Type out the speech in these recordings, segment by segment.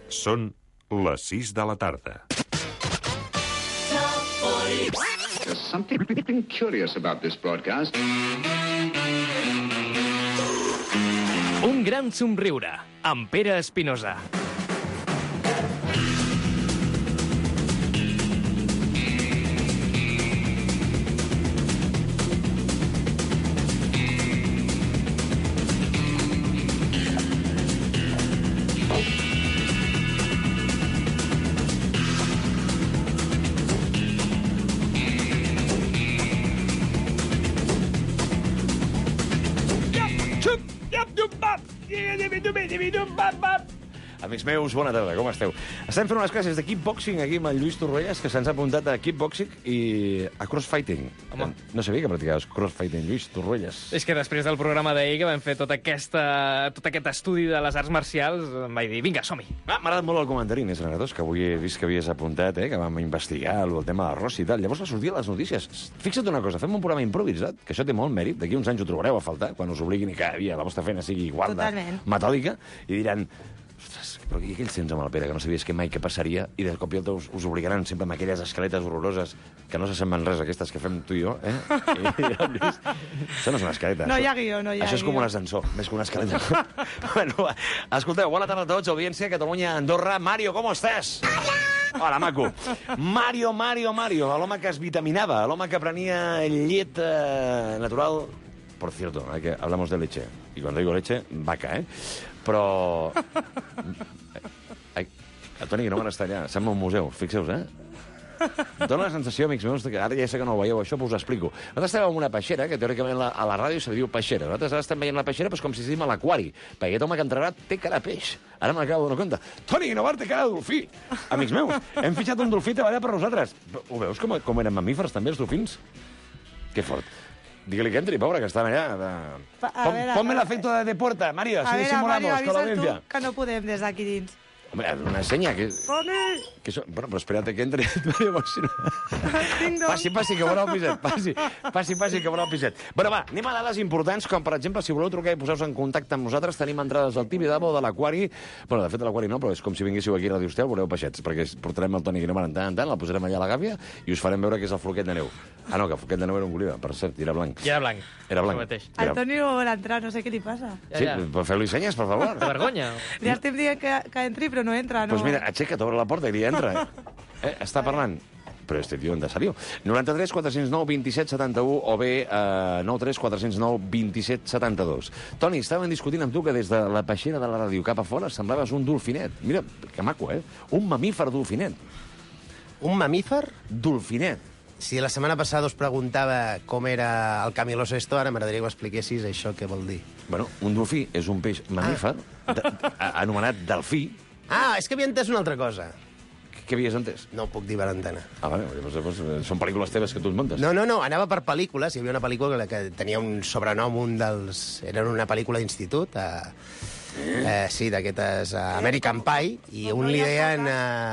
Són les 6 de la tarda. There's something curious about this broadcast. Un gran somriure, amb Pere Espinosa. Amics meus, bona tarda, com esteu? Estem fent unes classes de kickboxing aquí amb el Lluís Torrelles, que se'ns ha apuntat a kickboxing i a crossfighting. Home. No sabia que practicaves crossfighting, Lluís Torrelles. És que després del programa d'ahir que vam fer tot aquest estudi de les arts marcials, em vaig dir, vinga, som-hi. M'ha agradat molt el comentari, Inés Granados, que avui he vist que havies apuntat, que vam investigar el tema de l'arròs i tal. Llavors va sortir a les notícies. Fixa't una cosa, fem un programa improvisat, que això té molt mèrit, d'aquí uns anys ho trobareu a faltar, quan us obliguin i cada dia la vostra feina sigui igual de metòdica, i diran... Ostres, però i aquells temps amb el Pere, que no sabies que mai què passaria, i de cop i volta us obligaran sempre amb aquelles escaletes horroroses que no s'assemblen res, aquestes que fem tu i jo, eh? Això no és una escaleta. No hi ha guió, no hi ha Això és com un ascensor, més que una escaleta. Bueno, va, escolteu, bona tarda a tots, audiència, Catalunya, Andorra. Mario, com estàs? Hola, maco. Mario, l'home que es vitaminava, l'home que prenia llet natural. Por cierto, que hablamos de leche. Y cuando digo leche, vaca, Però... Toni, que no van estar allà. Sembla un museu, fixeu-vos, Dóna la sensació, amics meus, que ara ja sé que no ho veieu, això, però us ho explico. Nosaltres estem en una peixera, que teòricament a la ràdio se li diu peixera. Nosaltres ara estem veient la peixera com si estiguéssim a l'aquari, perquè aquest home que entrarà té cara de peix. Ara m'acabo de donar compte. Toni Guinovart té cara de dolfí. Amics meus, hem fitxat un dolfí treballar per nosaltres. Ho veus com eren mamífers, també, els dolfins? Que fort. Digue-li que entri, pobre, que estan allà. Ponme l'efecto de puerta, Mario, así disimulamos con la audiencia. Tu, que no podem des d'aquí dins. Hombre, una seña que... Toni! Bueno, però espérate que entre. Passi, que veurà el piset. Passi, que veurà el piset. Bueno, va, anem a dades importants, com per exemple, si voleu trucar i posar-vos en contacte amb nosaltres, tenim entrades al Tibidabo, de l'Aquari. Bueno, de fet, de l'Aquari no, però és com si vinguéssiu aquí a Radio Estel, veureu peixets, perquè portarem el Toni Guinovart en tant, el posarem allà a la gàbia i us farem veure que és el floquet de neu. Ah, no, que el floquet de neu era un Goliva, per cert, era blanc. I era blanc. Era blanc. El Toni no vol entrar, no sé què li passa. Sí, però feu-li senyes, per favor. De vergonya. Li estem dient que entri, però no entra, no. Pues mira, aixeca't, obre la porta i li entra. Està parlant. Però este tio on de salió? 93 409 27 71 o bé 93 409 27 72. Toni, estàvem discutint amb tu que des de la peixera de la ràdio cap a fora semblaves un dolfinet. Mira, que maco, Un mamífer dolfinet. Un mamífer? Dolfinet. Si la setmana passada us preguntava com era el Camilo Sesto, ara m'agradaria que ho expliquessis això què vol dir. Bueno, un dolfí és un peix mamífer anomenat delfí. Ah, és que havia entès una altra cosa. Què havies entès? No ho puc dir per antena. Ah, vale, llavors són pel·lícules teves que tu et muntes. No, anava per pel·lícules. Hi havia una pel·lícula que tenia un sobrenom, Era una pel·lícula d'institut, sí, d'aquestes American Pie, i un li deien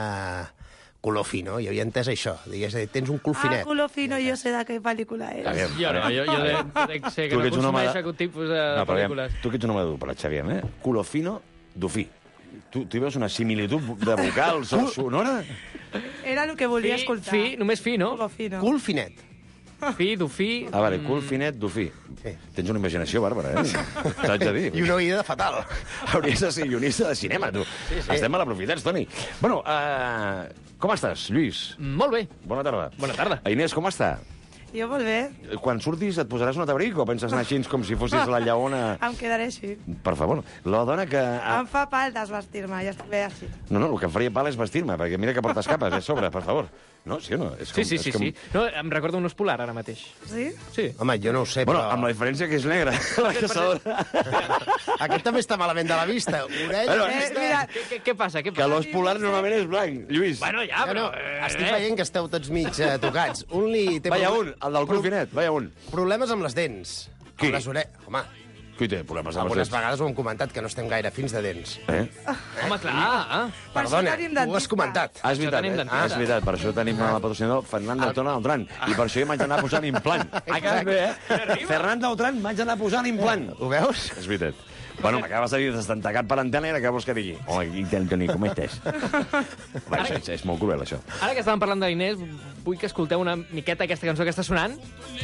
color fino, i havia entès això. Digues, tens un cul finet. Color fino, jo sé de què pel·lícula és. Jo no, jo dec ser que no consumeix aquest tipus de pel·lícules. Tu que ets un home dur, Xavier, Color fino, dofí. Tu hi veus una similitud de vocal sonora? Era el que volia escoltar. Només fi, no? Cul finet. Fi, dofí... Ah, vale, cul finet, dofí. Sí. Tens una imaginació bàrbara, T'haig de dir. I una oïda fatal. Hauries de ser guionista de cinema, tu. Sí. Estem a l'aprofitats, Toni. Bueno, com estàs, Lluís? Molt bé. Bona tarda. Bona tarda. Inés, com està? Jo molt bé. Quan surtis et posaràs un abric o penses anar així com si fossis la lleona? Em quedaré així. Per favor. La dona que... Em fa pal desvestir-me, ja estic bé així. No, el que em faria pal és vestir-me, perquè mira que portes capes, a sobre, per favor. No, sí o no? És com, sí. No, em recordo un os polar ara mateix. Sí? Sí. Home, jo no ho sé, bueno, però... amb la diferència que és negra, la caçadora. Aquest també està malament de la vista. Orella... Mira... Què passa? Que l'os polar normalment és blanc, Lluís. Bueno, ja, però... Estic veient que esteu tots mig tocats. Un li té... Vaya un, el del cul-finet, vaya un. Problemes amb les dents. Qui? Amb les orelles. Home, qui té problemes amb les algunes dents? vegades ho hem comentat, que no estem gaire fins de dents. Home, clar. Perdona, ho has comentat. És veritat, per això tenim el patrocinador Fernando Beltrán. I per això jo m'haig d'anar posant implant. Ha quedat bé, Fernando Beltrán, m'haig d'anar posant implant. Ho veus? És veritat. Bueno, m'acabes de dir destentegat per antena i ara què vols que digui? Home, i tal, Toni, com estàs? Bé, és molt cruel, això. Ara que estàvem parlant de l'Inés, vull que escolteu una miqueta aquesta cançó que està sonant.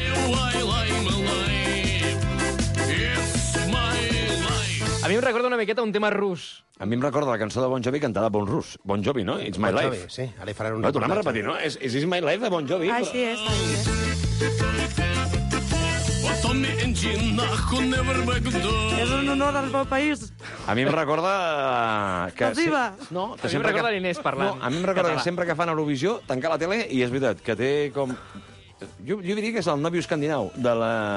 A mi em recorda una miqueta un tema rus. A mi em recorda la cançó de Bon Jovi cantada per un rus. Bon Jovi, no? It's my Bon life. Jovi, sí, ara hi faran un... No, tornem a repetir, no? És It's my life de Bon Jovi. Així és, així és. És un honor al meu país. A mi em recorda que... Viva! No, A mi em recorda l'Inés parlant. No, a mi em recorda català. que sempre que fan Eurovisió, tancar la tele, i és veritat, que té com... Jo diria que és el nòvio escandinau de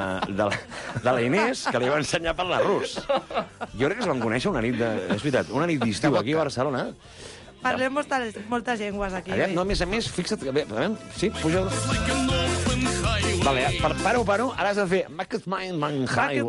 la Inés, que li va ensenyar a parlar rus. Jo crec que es van conèixer una nit de... És veritat, una nit d'estiu aquí a Barcelona. Parlem moltes llengües aquí. Aviam, no, a més, fixa't... Aviam, sí, puja... Vale, paro, ara has de fer... Maket Manhai.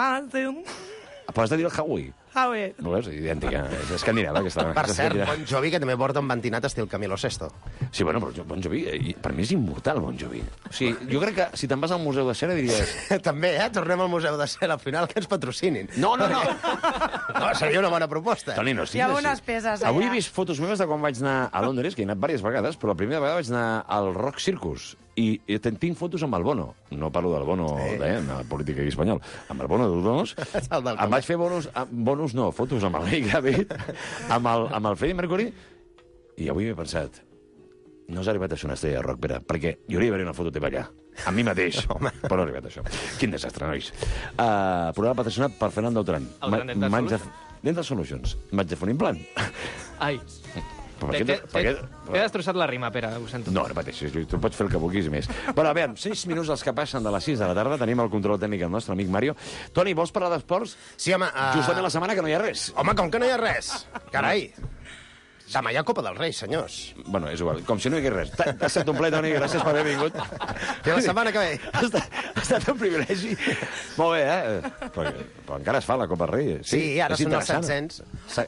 Però has de dir el Hawaii. Hawaii. No és idèntica, és escandinava, aquesta. Per cert, Bon Jovi, que també porta un ventinat estil Camilo Sesto. Sí, bueno, però Bon Jovi, per mi és immortal, Bon Jovi. O sigui, jo crec que si te'n vas al Museu de Cera diries... També, Tornem al Museu de Cera, al final que ens patrocinin. No. No, seria una bona proposta. Toni, no Hi ha bones peces allà. Avui he vist fotos meves de quan vaig anar a Londres, que he anat diverses vegades, però la primera vegada vaig anar al Rock Circus. I tinc fotos amb el Bono. No parlo del Bono de la política espanyol. Amb el Bono dels Bonos. Em vaig fer fotos amb el Lenny Kravitz, amb el Freddie Mercury, i avui m'he pensat, no has arribat a ser una estrella de rock, Pere, perquè jo hauria d'haver una foto teva allà, a mi mateix, però no ha arribat a això. Quin desastre, nois. Programa patrocinat per Fernando Duran. El gran Dental Solutions. Dental Solutions. M'haig de fer un implant. Ai. T'he destrossat la rima, Pere, ho sento. No, no pateixis, tu pots fer el que vulguis i més. Bueno, a veure, 6 minuts els que passen de les 6 de la tarda, tenim el control tècnic del nostre amic Mario. Toni, vols parlar d'esports? Sí, home... Justament la setmana que no hi ha res. Home, com que no hi ha res? Carai. Demà hi ha Copa del Rei, senyors. Bueno, és igual, com si no hi hagués res. T'ha estat un ple, Toni, gràcies per haver vingut. I la setmana que ve. Ha estat un privilegi. Molt bé, però encara es fa la Copa del Rei. Sí, ara són els 700.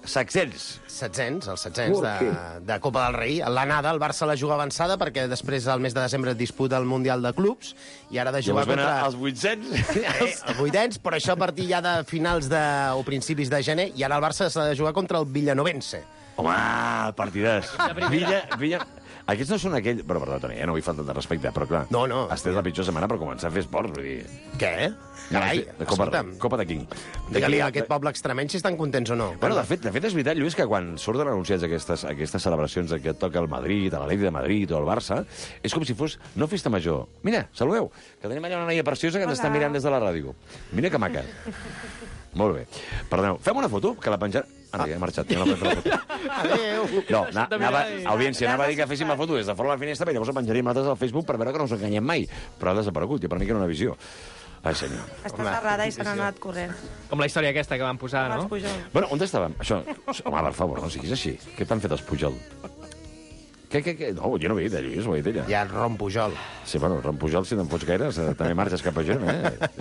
700. Els 700 de Copa del Rei. L'anada, el Barça la juga avançada, perquè després, al mes de desembre, es disputa el Mundial de Clubs, i ara de jugar contra... Els 800. Els 800, però això a partir ja de finals o principis de gener, i ara el Barça s'ha de jugar contra el Villanovense. Home, partidàs. Villa... Aquests no són aquells... Però, perdó, Toni, no vull faltar de respecte, però clar... No. Estàs la pitjor setmana per començar a fer esports, vull dir... Què? Carai, escolta'm. Copa de King. Digue-li a aquest poble extremeny si estan contents o no. Bueno, de fet, és veritat, Lluís, que quan surten anunciats aquestes celebracions que et toca el Madrid, a l'Atlètic de Madrid o el Barça, és com si fos no festa major. Mira, saludeu, que tenim allà una noia preciosa que ens està mirant des de la ràdio. Mira que maca. Molt bé. Perdoneu, fem una foto, que la penjarem... Ah, ja he marxat, ja no puc fer la foto. Adéu. No, audiència, anava a dir que féssim la foto des de fora de la finestra, però llavors la penjaríem nosaltres al Facebook per veure que no us enganyem mai. Però ha desaparegut, i per mi que era una visió. Ai, senyor. Està cerrada i se n'ha anat corrent. Com la història aquesta que van posar, no? Bueno, on estàvem? Això... Home, per favor, no siguis així. Què t'han fet els Pujol? Què? No, jo no ho he dit, Lluís, ho he dit ella. Hi ha el Ron Pujol. Sí, bueno, el Ron Pujol, si te'n fots gaires, també marxes cap a Girona,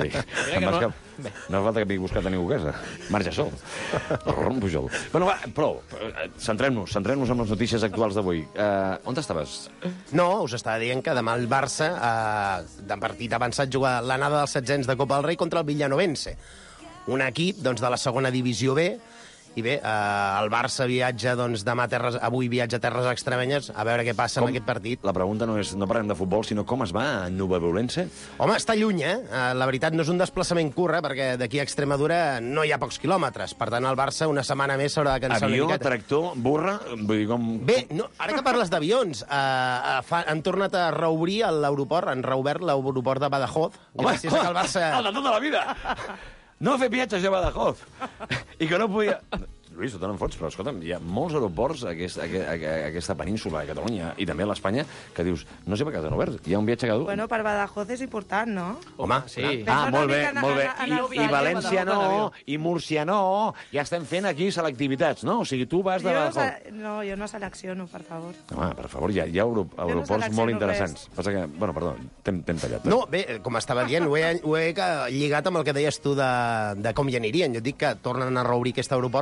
No fa falta que vingui buscat a ningú a casa. Marxa sol. El Ron Pujol. Bueno, va, prou. Centrem-nos en les notícies actuals d'avui. On estaves? No, us estava dient que demà el Barça, de partit avançat, juga l'anada dels 700 de Copa del Rei contra el Villanovense. Un equip de la segona divisió B. I bé, el Barça viatja demà avui viatja a terres extremenyes a veure què passa amb aquest partit. La pregunta no parlem de futbol, sinó com es va a Nuevolense? Home, està lluny, La veritat no és un desplaçament curt, perquè d'aquí a Extremadura no hi ha pocs quilòmetres. Per tant, el Barça una setmana més s'haurà de cansar una miqueta. Avió, tractor, burra... Vull dir, com... Bé, ara que parles d'avions, han tornat a reobrir l'aeroport, han reobert l'aeroport de Badajoz. Gràcies a que el Barça... El de tota la vida! No fer viatges a Badajoz. I que no podia... Lluís, tu te n'en fots, però escolta'm, hi ha molts aeroports a aquesta península de Catalunya i també a l'Espanya que dius, no sé per què t'han obert, hi ha un viatge cada un. Bueno, per Badajoz és important, no? Home, sí. Molt bé. I València no, i Múrcia no, ja estem fent aquí selectivitats, no? O sigui, tu vas de Badajoz. No, jo no selecciono, per favor. Home, per favor, hi ha aeroports molt interessants. Passa que, bueno, perdó, t'hem tallat. No, bé, com estava dient, ho he lligat amb el que deies tu de com hi anirien. Jo dic que tornen a reobrir aquest aeroport per la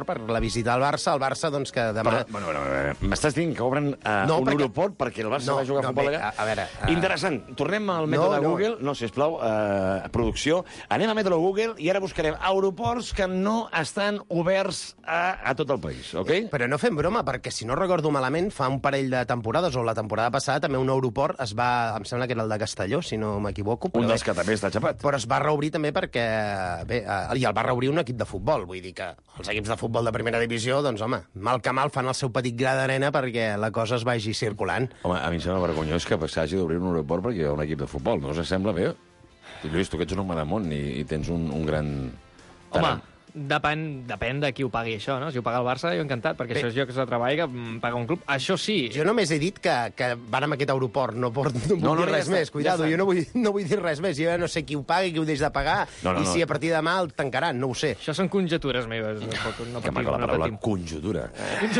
visitar el Barça, doncs, que demà... Bueno, m'estàs dient que obren un aeroport perquè el Barça va jugar a futbol allà? A veure... Interessant. Tornem al mètode Google. No, sisplau, producció. Anem a mètode Google i ara buscarem aeroports que no estan oberts a tot el país, ok? Però no fem broma, perquè si no recordo malament, fa un parell de temporades, o la temporada passada, també un aeroport es va... Em sembla que era el de Castelló, si no m'equivoco. Un dels que també està xapat. Però es va reobrir també perquè... Bé, i el va reobrir un equip de futbol. Vull dir que els equips de futbol de primera divisió, doncs, home, mal que mal fan el seu petit gra d'arena perquè la cosa es vagi circulant. Home, a mi em sembla vergonyós que s'hagi d'obrir un aeroport perquè hi ha un equip de futbol. No us sembla bé? Lluís, tu que ets un home de món i tens un gran... Home, depèn de qui ho pagui, això, no? Si ho paga el Barça, jo encantat, perquè això és llocs de treball que paga un club. Això sí... Jo només he dit que van amb aquest aeroport, no vull dir res més. Cuidado, jo no vull dir res més. Jo no sé qui ho paga i qui ho deix de pagar, i si a partir de demà el tancaran, no ho sé. Això són conjectures meves. Que maca la paraula conjuntura.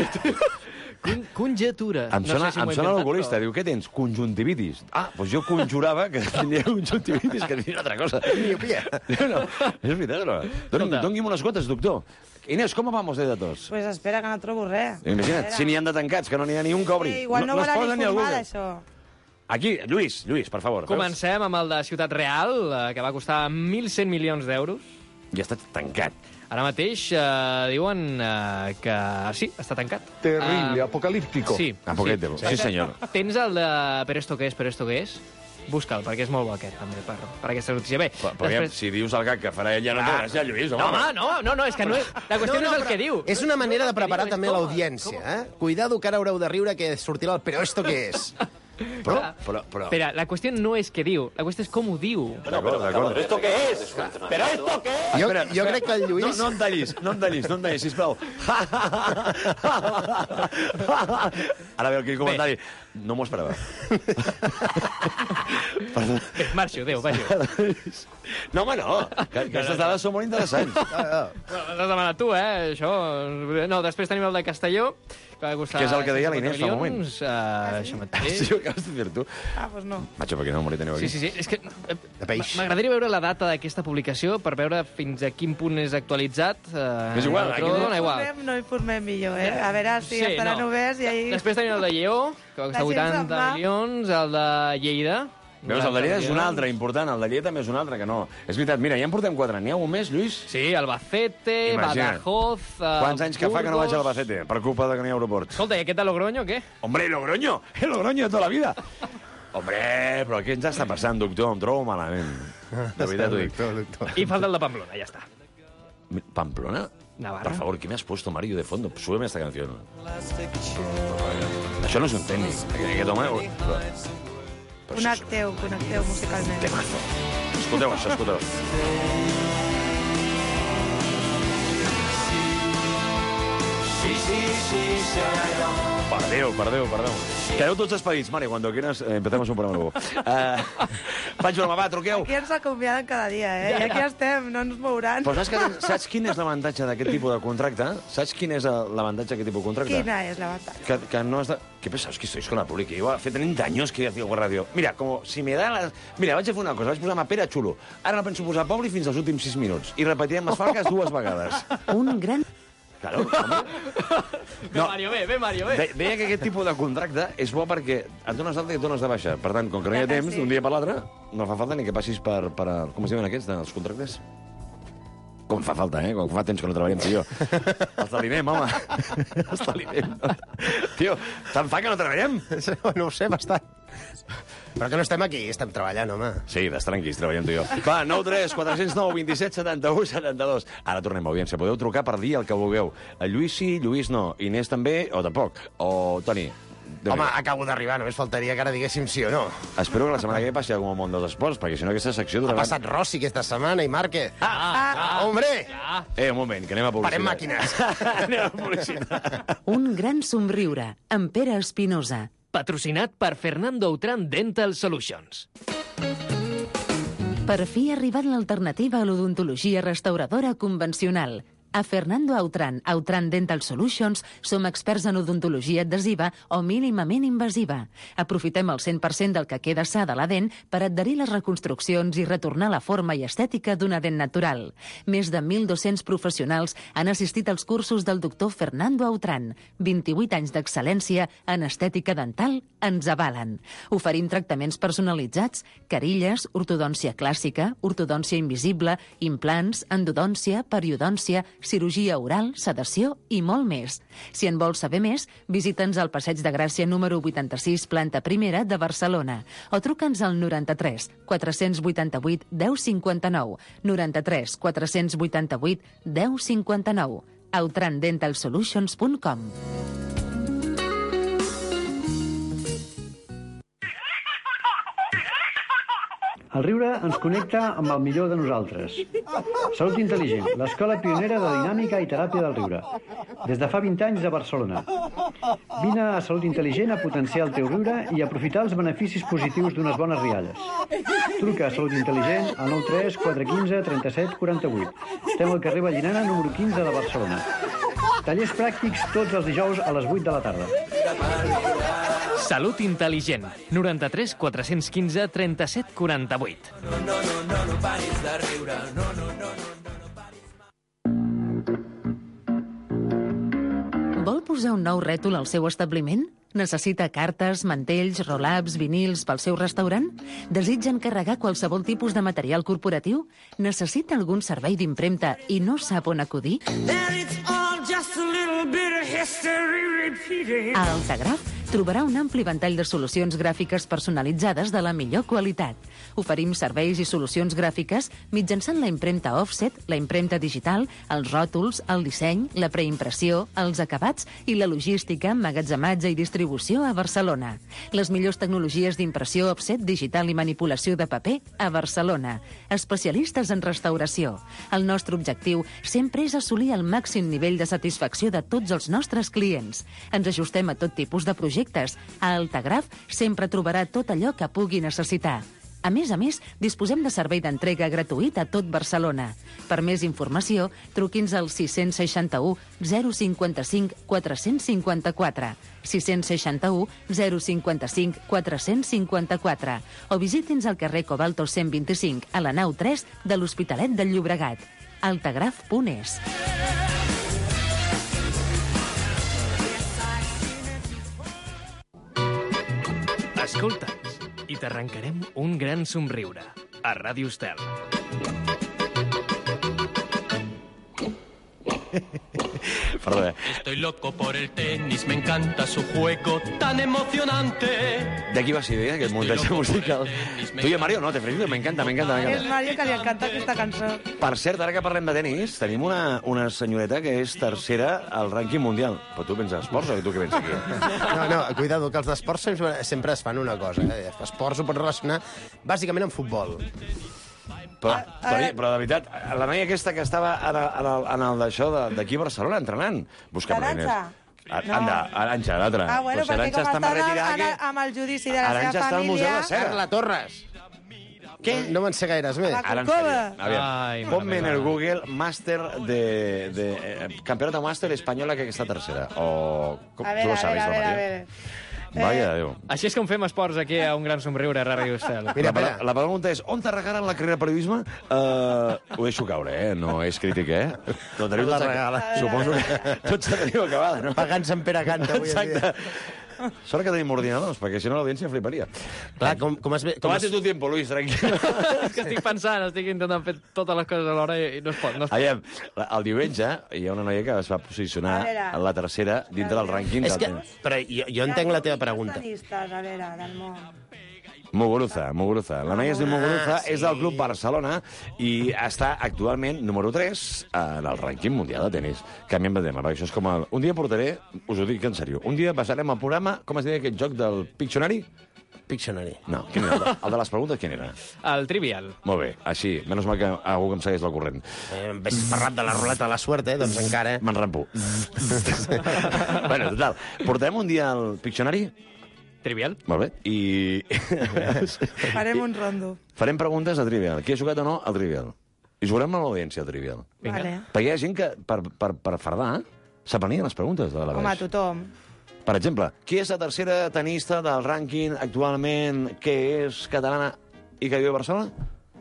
Conjetura. Em sona l'oculista, diu, què tens? Conjuntivitis. Doncs jo conjurava que tenia conjuntivitis, que tenia una altra cosa. Miopia. No, és veritat, no? Doni'm unes gotes, doctor. Inés, ¿cómo vamos de datos? Pues espera, que no trobo res. Imagina't, si n'hi han de tancats, que no n'hi ha ni un que obri. Igual no volen informar d'això. Aquí, Lluís, per favor. Comencem amb el de Ciutat Real, que va costar 1.100 milions d'euros. I està tancat. Ara mateix diuen que sí, està tancat. Terrible, apocalíptico. Sí. Apocalíptico, sí senyor. Tens el de Pero esto qué es? Busca'l, perquè és molt bo aquest, també, per aquesta notícia. Bé, però si dius el gag que farà ell, ja no t'agràs, ja, Lluís, home. No, és que no és... La qüestió no és el que diu. És una manera de preparar també l'audiència, eh? Cuidado, que ara haureu de riure que sortirà el Pero esto qué es? Però... Espera, la qüestió no és què diu, la qüestió és com ho diu. D'acord. ¿Pero esto qué es? ¿Pero esto qué es? Jo crec que el Lluís... No em tallis, sisplau. Ara ve el comentari. No m'ho esperava. Bé, marxo, adéu, vagi. No, home, no. Aquestes dades són molt interessants. L'has demanat tu, això... No, després tenim el de Castelló, que va costar... Que és el que deia la Inés fa un moment. Això mateix. Sí, ho acabes de dir tu. Pues no. Macho, perquè no m'ho teniu aquí. Sí, és que... M'agradaria veure la data d'aquesta publicació per veure fins a quin punt és actualitzat. És igual, No informem millor, A veure si estaran oberts i ahí... Després tenim el de Lleó, que va costar 80 milions, el de Lleida... Veus, el de Lleida és un altre, important. El de Lleida també és un altre, que no. És veritat, mira, ja en portem 4. N'hi ha un més, Lluís? Sí, Albacete, Badajoz... Quants anys que fa que no vaig a Albacete? Per culpa de que no hi ha aeroport. Escolta, i aquest de Logroño, què? Hombre, Logroño! El Logroño de tota la vida! Hombre, però què ens està passant, doctor? Em trobo malament. De veritat ho dic. I falta el de Pamplona, ja està. ¿Pamplona? Navarra. Por favor, ¿qué me has puesto, Mario, de fondo? Súbeme esta canción. Això no és un tècnic. Aquest home... Connecteu musicalment. Temazo. Escolteu això, escolteu. Perdeu. Quedeu tots expedits, Mari, cuando quieras empezamos un programa nuevo. Vaig broma, va, truqueu. Aquí ens acomiaden cada dia, I aquí estem, no ens mouran. Però saps quin és l'avantatge d'aquest tipus de contracte? Saps quin és l'avantatge d'aquest tipus de contracte? Quina és l'avantatge? Que no has de... ¿Qué pensáis que estoy con la pública? Llevo hace 30 años que hacía radio. Mira, como si me da la... Mira, vaig a fer una cosa, vaig posar-me Pere Xulo. Ara no penso posar Pobli fins als últims 6 minuts. I repetirem les falques 2 vegades. Un gran... Claro, home. No. Bé, Mario, bé. Deia que aquest tipus de contracte és bo perquè et dones d'alta i et dones de baixa. Per tant, com que no hi ha temps, d'un dia per l'altre, no fa falta ni que passis per com es diuen aquests, dels contractes? Com fa falta, Com fa temps que no treballem, tio. Els de l'INEM, home. Els de l'INEM. Tio, tant fa que no treballem? No ho sé, bastant. Però que no estem aquí, estem treballant, home. Sí, tranquils, treballem tu i jo. Va, 9 3 409 27 71 72. Ara tornem a audiència. Podeu trucar per dir el que vulgueu. Lluís sí, Lluís no. Inés també, o tampoc. O Toni. Home, acabo d'arribar, només faltaria que ara diguéssim sí o no. Espero que la setmana que ve passi alguna al món dels esports, perquè si no aquesta secció... Ha passat Rossi aquesta setmana i Márquez. Hombre! Un moment, que anem a publicitat. Parem màquines. Anem a publicitat. Un gran somriure, amb Pere Espinosa. Patrocinat per Fernando Outram Dental Solutions. Per fi ha arribat l'alternativa a l'odontologia restauradora convencional. A Fernando Autran Dental Solutions som experts en odontologia adhesiva o mínimament invasiva. Aprofitem el 100% del que queda sa de la dent per adherir les reconstruccions i retornar la forma i estètica d'una dent natural. Més de 1.200 professionals han assistit als cursos del doctor Fernando Autran. 28 anys d'excel·lència en estètica dental ens avalen. Oferim tractaments personalitzats, carilles, ortodòncia clàssica, ortodòncia invisible, implants, endodòncia, periodòncia, cirurgia oral, sedació i molt més. Si en vols saber més, visita'ns al Passeig de Gràcia número 86, planta primera de Barcelona, o truca'ns al 93 488 1059, 93 488 1059, autrandentalsolutions.com. El riure ens connecta amb el millor de nosaltres. Salut Intel·ligent, l'escola pionera de dinàmica i teràpia del riure. Des de fa 20 anys a Barcelona. Vine a Salut Intel·ligent a potenciar el teu riure i aprofitar els beneficis positius d'unes bones rialles. Truca a Salut Intel·ligent al 93 415 37 48. Estem al carrer Vallinana, número 15 de Barcelona. Tallers pràctics tots els dijous a les 8 de la tarda. Salut Intel·ligent. 93 415 37 48. No paris de riure. Vol posar un nou rètol al seu establiment? Necessita cartes, mantells, roll-ups, vinils pel seu restaurant? Desitja encarregar qualsevol tipus de material corporatiu? Necessita algun servei d'impremta i no sap on acudir? A Altagraf trobarà un ampli ventall de solucions gràfiques personalitzades de la millor qualitat. Oferim serveis i solucions gràfiques mitjançant la impremta offset, la impremta digital, els ròtols, el disseny, la preimpressió, els acabats i la logística, emmagatzematge i distribució a Barcelona. Les millors tecnologies d'impressió offset, digital i manipulació de paper a Barcelona. Especialistes en restauració. El nostre objectiu sempre és assolir el màxim nivell de satisfacció de tots els nostres clients. Ens ajustem a tot tipus de projectes. A Altagraf sempre trobarà tot allò que pugui necessitar. A més, disposem de servei d'entrega gratuït a tot Barcelona. Per més informació, truqui'ns al 661 055 454, 661 055 454, o visiti'ns al carrer Cobalto 125, a la nau 3 de l'Hospitalet del Llobregat. altagraf.es. Escolta'ns i t'arrencarem un gran somriure a Ràdio Estel. Perdó. Estoy loco por el tenis, me encanta su juego tan emocionante. De qui va ser idea, aquest muntatge musical? Tu i Mario, no? Te felicito, m'encanta. És Mario que li encanta aquesta cançó. Per cert, ara que parlem de tenis, tenim una senyoreta que és tercera al rànquing mundial. Però tu penses esports o tu què penses aquí? No, cuidado, que els d'esports sempre es fan una cosa. Esports ho pots relacionar bàsicament amb futbol. Però de veritat, la noia aquesta que estava en el d'això d'aquí a Barcelona entrenant, busca'm l'Aranxa. Aranxa, l'altra. Ah, bueno, perquè com està amb el judici de la seva família... Aranxa està al Museu de Serra. Carla Torres. Què? No me'n sé gaires més. La Corcova. Ponme en el Google Máster de Campeonato Máster Española que està tercera. O... A ver. Vaya, Déu. Així és com fem esports aquí a un gran somriure a Ràdio Estel. Mira, la pregunta és, on te regalen la carrera de periodisme? Ho deixo caure, no és crítica, La regala. Suposo que tots la teniu acabada, no? Pagant Sant Pere Canta avui en dia. Sort que tenim ordinadors, perquè si no l'audiència fliparia. Clar, com has... Tómate tu tiempo, Luis, tranquil. És que estic pensant, estic intentant fer totes les coses alhora i no es pot. Aviam, el diumenge hi ha una noia que es va posicionar en la tercera dintre del rànquing. Però jo entenc la teva pregunta. A veure, del món. Muguruza. La noia es diu Muguruza, és del Club Barcelona i està actualment número 3 en el rànquing mundial de tenis. Canviem de tema, perquè això és com el... Un dia portaré, us ho dic en sèrio, un dia basarem el programa, com es deia aquest joc del Pictionary? Pictionary. No, quin era? El de les preguntes, quin era? El Trivial. Molt bé, així, menys mal que algú que em segueix la corrent. Ves parlat de la ruleta de la suerte, doncs encara... M'enrampo. Bueno, total, portarem un dia al Pictionary? Trivial. Molt bé. I... Farem un rondo. Farem preguntes a Trivial. Qui ha jugat o no al Trivial? I jugarem amb l'audiència, Trivial. Vale. Perquè hi ha gent que, per fardar, s'aprenien les preguntes de la Home, Beix. tothom. Per exemple, qui és la tercera tenista del rànquing actualment que és catalana i que viu a Barcelona?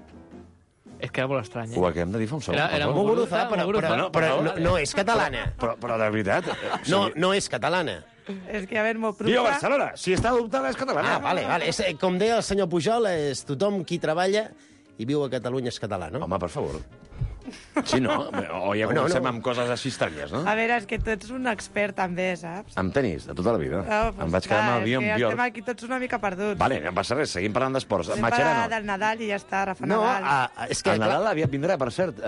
És que era molt estrany, Ho acabem de dir fa un segon. Era per favor. Muguruza, però no és catalana. Però de veritat... No és catalana. És que, a veure, m'ho Viu a prueba. Barcelona. Si està adoptada és catalana. Ah, vale. És, com deia el senyor Pujol, és tothom qui treballa i viu a Catalunya és català, no? Home, per favor. Sí, no? O ja comencem amb coses així estranyes, no? A veure, és que tu ets un expert també, saps? Amb tenis, de tota la vida. Pues Em vaig quedar amb el és Bjorn que Bjork. estem aquí tots una mica perduts. Vale, no passa res, seguim parlant d'esports. Anem Matxera parlar del Nadal i ja està, Rafa No, Nadal. és que... El Nadal aviat vindrà, per cert.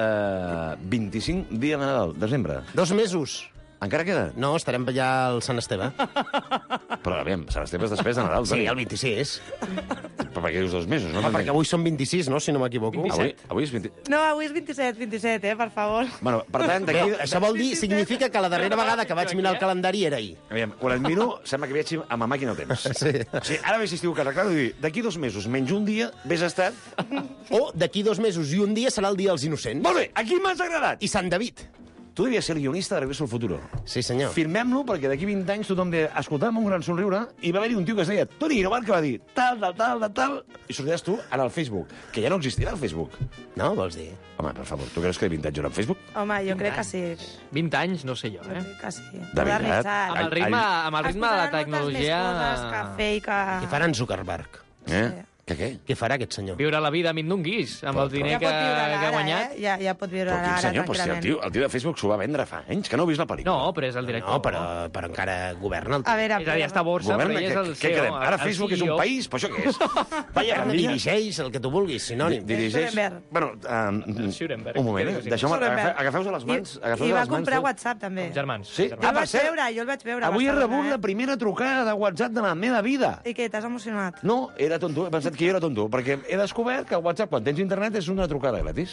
25 dia de Nadal, desembre. 2 mesos. Encara queda? No, estarem ja al Sant Esteve. Però, aviam, Sant Esteve és després de Nadal. Sí, Toni. el 26. Però per què dius 2 mesos? No Home, t'entenc. perquè avui són 26, no?, si no m'equivoco. Avui és 20... No, avui és 27, per favor. Bueno, per tant, Bé, d'aquí... això vol dir, significa que la darrera vegada que vaig mirar el calendari era ahir. Aviam, quan et miro, sembla que viatgi amb la màquina del temps. Sí. O sigui, ara veig si estiu que arreglar i dir, d'aquí 2 mesos, menys un dia, vés estat... O d'aquí 2 mesos i un dia serà el dia dels innocents. Molt bé, aquí m'has agradat. I Sant David. Tu devies ser el guionista de Regreso al Futuro. Sí, senyor. Firmem-lo perquè d'aquí 20 anys tothom de escoltàvem un gran somriure i va haver-hi un tio que es deia Toni Guinovart que va dir tal, i sortiràs tu ara al Facebook, que ja no existirà el Facebook. No, vols dir? Home, per favor, tu creus que de 20 anys hi haurà Facebook? Home, jo crec que sí. 20 anys, no sé jo, Jo crec que sí. De veritat? Modernitzat. Amb el ritme de la tecnologia... Es posaran moltes més coses, cafè i que... Què farà en Zuckerberg? Què? Què farà aquest senyor? Viure la vida mindunguis, amb el diner Ja pot viure que ha ara, guanyat. Ja pot viure Però quin ara, senyor, però si el tio de Facebook s'ho va vendre fa anys, que no heu vist la pel·lícula. No, però és el director. No, però encara governa el A veure, És a dir, està a borsa, Governa, però ell és el què CEO. quedem? Ara el Facebook és un CEO. país, però això què és? Vaya, dirigeix el que tu vulguis, sinònim. Dirigeix... Nuremberg. Bueno, Nuremberg. un moment, deixeu-me... Nuremberg. Agafeu-vos les mans. I va comprar WhatsApp, també. Germans. Sí? Jo el vaig veure, jo el vaig veure. Avui he Barcelona, rebut la primera trucada de WhatsApp de la meva vida. I què, t'has emocionat? No, era tonto, he pensat que jo era tonto, perquè he descobert que el WhatsApp, quan tens internet, és una trucada gratis.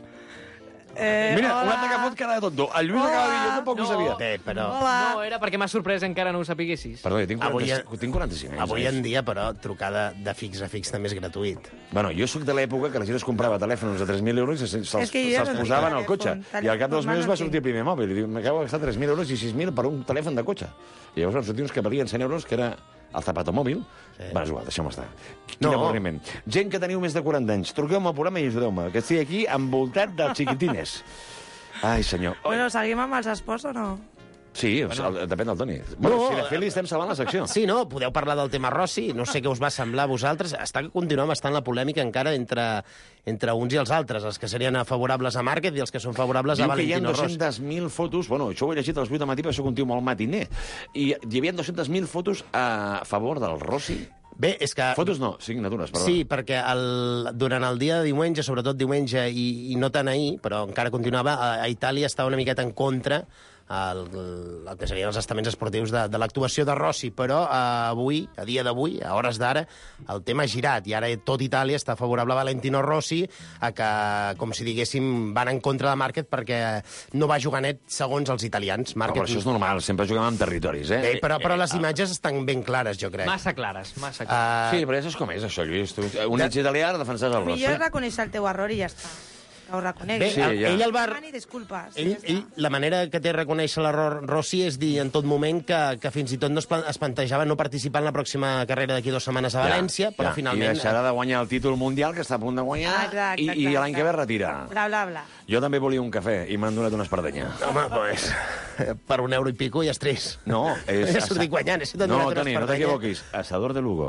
Mira, un altre que fot cara de tonto. El Lluís acaba de dir, jo tampoc ho sabia. Bé, però... No, era perquè m'ha sorprès encara no ho sapiguessis. Perdó, jo tinc Avui 45 anys. Avui en dia, però, trucada de fix a fix també és gratuït. Bueno, jo sóc de l'època que la gent es comprava telèfons de 3.000 euros i se'ls És que jo se'ls no posaven tinc al cotxe. telèfon. I al cap dels mesos va Telèfon sortir el primer mòbil. I diu, m'acabo de gastar 3.000 euros i 6.000 per un telèfon de cotxe. I llavors van sortir uns que valien 100 euros, que era el zapatomòbil. Sí. Va, és igual, deixem-ho estar. Quin avorriment. Gent que teniu més de 40 anys, truqueu-me al programa i ajudeu-me, que estic aquí envoltat dels xiquitines. Ai, senyor. Bueno, seguim amb els esports o no? Sí, depèn del Toni. Bueno, si de fet li estem salvant la secció. Sí, no, podeu parlar del tema Rossi, no sé què us va semblar a vosaltres. Continuem estant la polèmica encara entre uns i els altres, els que serien favorables a Márquez i els que són favorables a Valentino Rossi. Diu que hi ha 200.000 fotos, bueno, això ho he llegit a les 8 del matí, perquè soc un tio molt matiner, i hi havia 200.000 fotos a favor del Rossi. Bé, és que... Fotos no, signatures, perdó. Sí, perquè durant el dia de diumenge, sobretot diumenge i no tant ahir, però encara continuava, a Itàlia estava una miqueta en contra el que serien els estaments esportius de l'actuació de Rossi, però avui, a dia d'avui, a hores d'ara, el tema ha girat, i ara tot Itàlia està favorable a Valentino Rossi, a que, com si diguéssim, van en contra de Márquez perquè no va jugar net segons els italians. Márquez... Però això és normal, sempre juguem en territoris, eh? Bé, però les imatges estan ben clares, jo crec. Massa clares, massa clares. Sí, però ja saps com és, això, Lluís. Un ets italià, defensar el Rossi. Millor és reconèixer el teu error i ja està. Ho reconec. Bé, ell el va... Demani disculpes. Ell, la manera que té de reconèixer l'error Rossi és dir en tot moment que fins i tot no es plantejava no participar en la pròxima carrera d'aquí 2 setmanes a València, però finalment... I deixarà de guanyar el títol mundial, que està a punt de guanyar, i l'any que ve retira. Bla, bla, bla. Jo també volia un cafè i m'han donat una espardenya. Home, pues, per €1 i pico ja és trist. No, és... He sortit guanyant, he sortit No, donat una Toni, no espardenya. t'equivoquis. Asador de Lugo.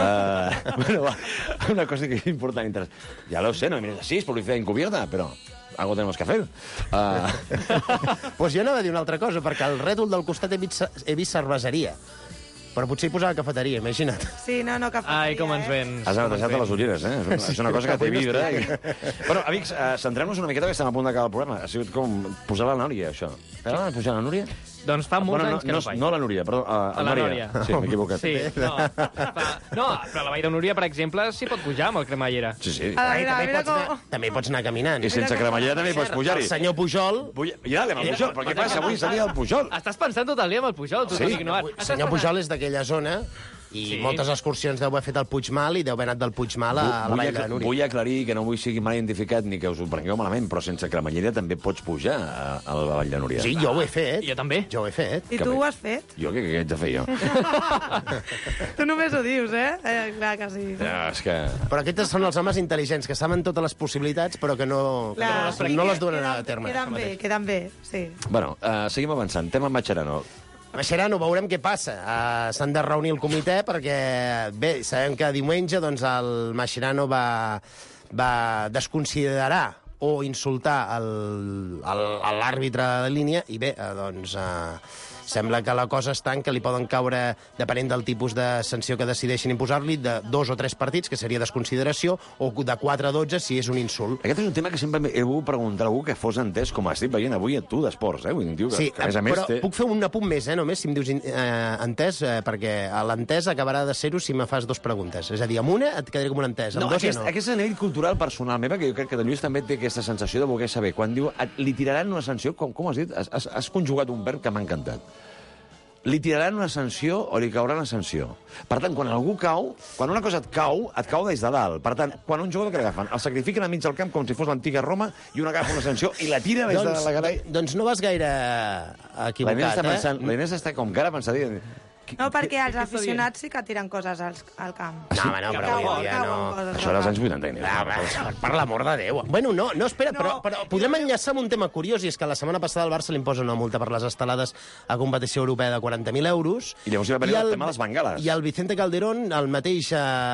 Bueno, va, una cosa que és important i interessant. Ja lo sé, no mires així, és publicitat encubierta, però... Algo tenemos que hacer. Pues jo anava a dir una altra cosa, perquè al rètol del costat he vist cerveseria. Però potser hi posava cafeteria, imagina't. Sí, no, cafeteria. Ai, com ens vens. Has netedat les ulleres, eh? És una cosa que té vidre. Bueno, amics, centrem-nos una miqueta, que estem a punt d'acabar el programa. Ha sigut com posar la Núria, això. T'agrada pujar la Núria? Doncs fa molts anys que no faig. No la Núria, perdó. La Núria. Sí, m'he equivocat. Sí, no, però la Vall de Núria, per exemple, s'hi pot pujar amb el cremallera. Sí, sí. També pots anar caminant. I sense cremallera també hi pots pujar-hi. El senyor Pujol... Ja, anem al Pujol. Però què passa? Avui seria el Pujol. Estàs pensant tot el dia amb el Pujol, tu, Sí. Toni Guinovart. El senyor Pujol és d'aquella zona I moltes excursions deu haver fet al Puigmal i deu haver anat del Puigmal a la Vall de Núria. Vull aclarir que no vull sigui mal identificat ni que us ho prengueu malament, però sense cremallera també pots pujar a la Vall de Núria. Sí, jo ho he fet. Jo també. Jo ho he fet. I tu ho has fet? Jo què haig de fer, jo? Tu només ho dius, clar que sí. És que... Però aquests són els homes intel·ligents, que saben totes les possibilitats, però que no les duen a terme. Queden bé, sí. Bueno, seguim avançant. Tema Mascherano. Mascherano, veurem què passa. S'han de reunir el comitè perquè, bé, sabem que diumenge doncs, el Mascherano va desconsiderar o insultar l'àrbitre de línia i bé, doncs... Sembla que la cosa està en que li poden caure, depenent del tipus de sanció que decideixin imposar-li, de 2 o 3 partits, que seria desconsideració, o de 4 a 12 si és un insult. Aquest és un tema que sempre he volgut preguntar a algú que fos entès, com estic veient avui a tu d'esports, Vull dir, sí, que, a més, però puc fer un apunt més, només, si em dius entès, perquè l'entès acabarà de ser-ho si me fas 2 preguntes. És a dir, amb una et quedaré com un entès, amb 2 ja no. Aquest és a nivell cultural personal meva, que jo crec que de Lluís també té aquesta sensació de voler saber. Quan diu, li tiraran una sanció, com has dit? Has conjugat un verb que m'ha encantat. Li tiraran una sanció o li caurà una sanció. Per tant, quan algú cau, quan una cosa et cau des de dalt. Per tant, quan un jugador que l'agafen, el sacrifiquen a mig del camp com si fos l'antiga Roma i un agafa una sanció i la tira des de la cara... Doncs no vas gaire equivocat, La Inés està com cara pensant... No, perquè els aficionats sí que tiren coses al camp. No, home, no, però avui dia no... Això era als anys 80. Per l'amor de Déu. Bueno, no, espera, però podem enllaçar amb un tema curiós, i és que la setmana passada al Barça li imposa una multa per les estelades a competició europea de 40.000 euros. I llavors hi va venir el tema de les bengales. I el Vicente Calderón, el mateix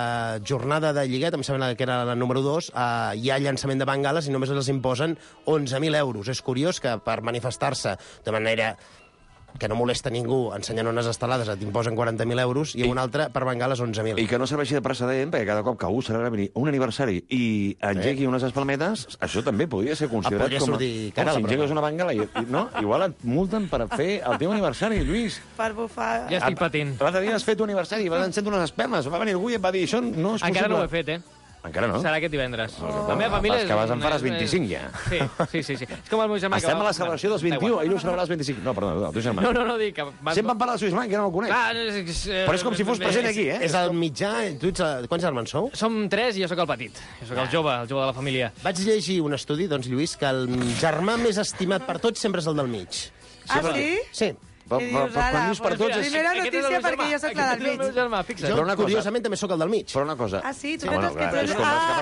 jornada de Lliguet, em sembla que era la número 2, hi ha llançament de bengales i només els imposen 11.000 euros. És curiós que per manifestar-se de manera que no molesta ningú ensenyant unes estelades et imposen 40.000 euros i un altre per bengales 11.000. I que no serveixi de precedent, perquè cada cop que algú serà venir un aniversari i engegui unes espalmetes, això també podria ser considerat com... Si engegues una bengala no, igual et multen per fer el teu aniversari, Lluís. Per bufar... Ja estic patint. L'altre dia has fet un aniversari i vas encendre unes espelmes. Va venir algú i et va dir, això no és possible. Encara no ho he fet, Encara no? Serà aquest divendres. La meva família... Pas que vas en faràs 25, ja. Sí. És com el meu germà... Estem a la celebració dels 21, ell ho celebrarà els 25. No, perdó, el teu germà. No, dic que... Sempre em parla de Lluís Blanc, que no el conec. Però és com si fos present aquí, És el mitjà... Quants germans sou? Som 3 i jo sóc el petit. Jo sóc el jove de la família. Vaig llegir un estudi, doncs, Lluís, que el germà més estimat per tots sempre és el del mig. Sí? Sí. Quan dius per tots... Primera notícia perquè jo sóc la del mig. Jo, curiosament, també sóc el del mig. Però una cosa... Ah, sí? Tu penses que tu ets...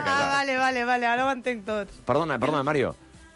Vale, ara ho entenc tot. Perdona, Mario.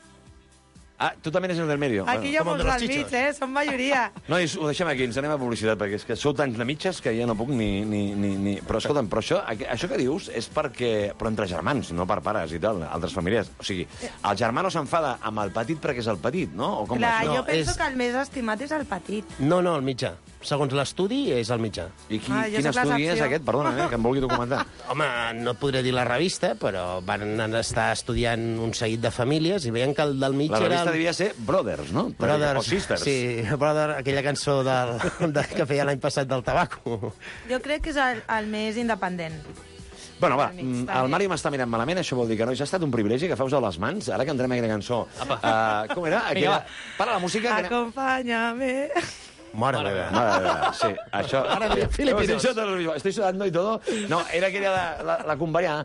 Tu també eres el del medio. Aquí hi ha molts del mig, som majoria. Nois, ho deixem aquí, ens anem a publicitat, perquè és que sou tants de mitges que ja no puc ni... Però escolta'm, però això que dius és perquè... Però entre germans, no per pares i tal, altres famílies. O sigui, el germà no s'enfada amb el petit perquè és el petit, no? O com clar, jo penso que el més estimat és el petit. No, el mitjà. Segons l'estudi, és el mitjà. I quin estudi és aquest? Perdona, que em vulgui documentar. Home, no podré dir la revista, però van estar estudiant un seguit de famílies i veien que el del mig era... La revista devia ser Brothers, no? Brothers, o Sisters. Sí, Brother, aquella cançó que feia l'any passat del tabaco. Jo crec que és el més independent. Bueno, va, el Mario m'està mirant malament, això vol dir que no. Ja ha estat un privilegi, agafeu-vos a les mans, ara que entrem a aquella cançó. Com era? Para la música. Acompáñame. Mare meva. Sí, això... Ara diria Filipinos. Estoy sudando y todo. No, era aquella la companyà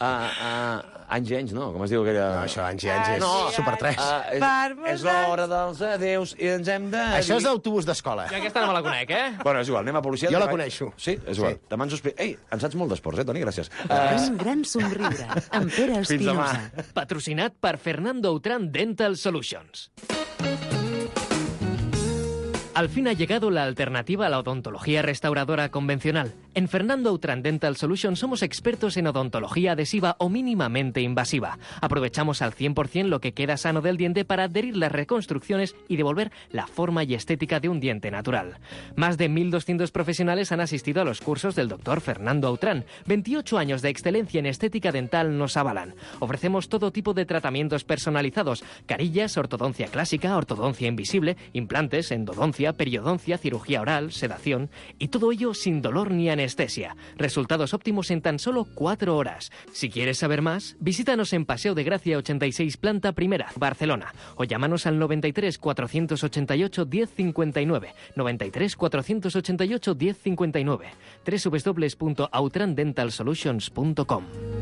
anys, no? Com es diu aquella... No, això, anys és Super 3. És l'hora dels adeus i ens hem de... Això és d'autobús d'escola. Jo aquesta no me la conec, Bueno, és igual, anem a policia. Jo la coneixo. Sí, és igual. Demà ens ho explico. Ei, en saps molt d'esports, Toni? Gràcies. Un gran somriure, amb Pere Espinosa. Patrocinat per Fernando Outram Dental Solutions. Al fin ha llegado la alternativa a la odontología restauradora convencional. En Fernando Outram Dental Solutions somos expertos en odontología adhesiva o mínimamente invasiva. Aprovechamos al 100% lo que queda sano del diente para adherir las reconstrucciones y devolver la forma y estética de un diente natural. Más de 1.200 profesionales han asistido a los cursos del doctor Fernando Outram. 28 años de excelencia en estética dental nos avalan. Ofrecemos todo tipo de tratamientos personalizados: carillas, ortodoncia clásica, ortodoncia invisible, implantes, endodoncia, ortodoncia, periodoncia, cirugía oral, sedación y todo ello sin dolor ni anestesia. Resultados óptimos en tan solo 4 horas. Si quieres saber más, visítanos en Paseo de Gracia 86, planta primera, Barcelona, o llámanos al 93 488 1059, 93 488 1059, www.outrandentalsolutions.com.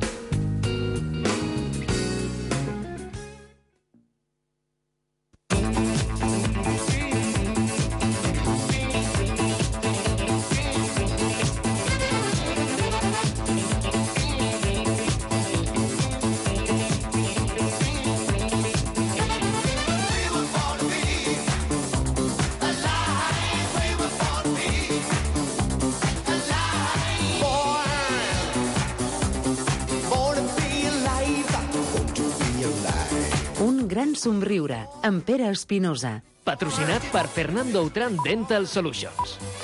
Un gran somriure, amb Pere Espinosa. Patrocinat per Fernando Outram Dental Solutions.